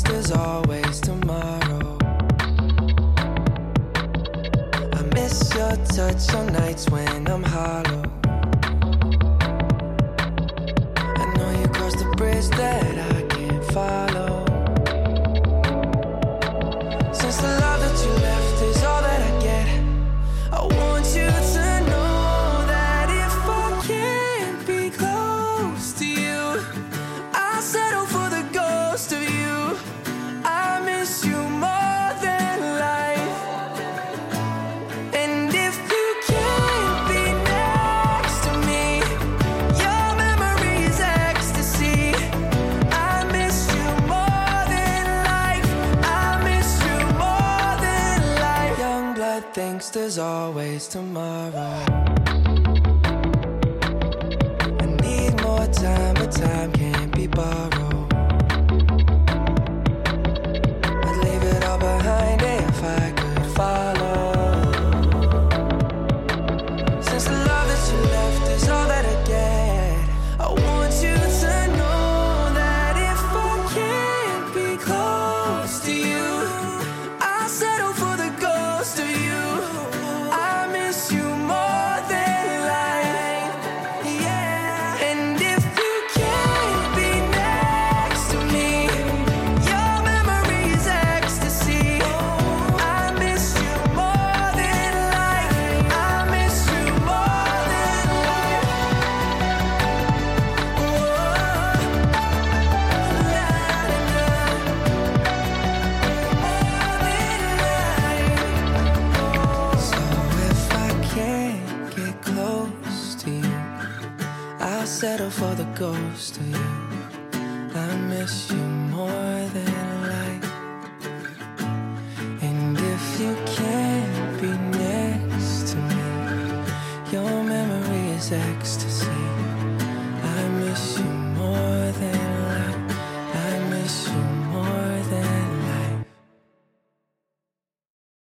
there's always tomorrow. I miss your touch on nights when I'm hollow. I know you crossed the bridge that I can't follow. Since the love that you left is all that I get, I want you to know that if I can't be close to you, I'll settle for the ghost of you. I miss you more than life. And if you can't be next to me, your memory is ecstasy. I miss you more than life. I miss you more than life. Young blood thinks there's always tomorrow. I need more time, but time can't be borrowed. I'd leave it all behind if I could follow. Since the love that you left is all that I get, I want you to know that if I can't be close to you, I'll settle for the ghost of you. I miss you more than life, yeah. And if you can't be next to me, your memory is ecstasy. I miss you more than life. I miss you more than life. So if I can't get close to you, I'll settle for the ghost of you. I miss you more than life. And if you can't be next to me, your memory is ecstasy.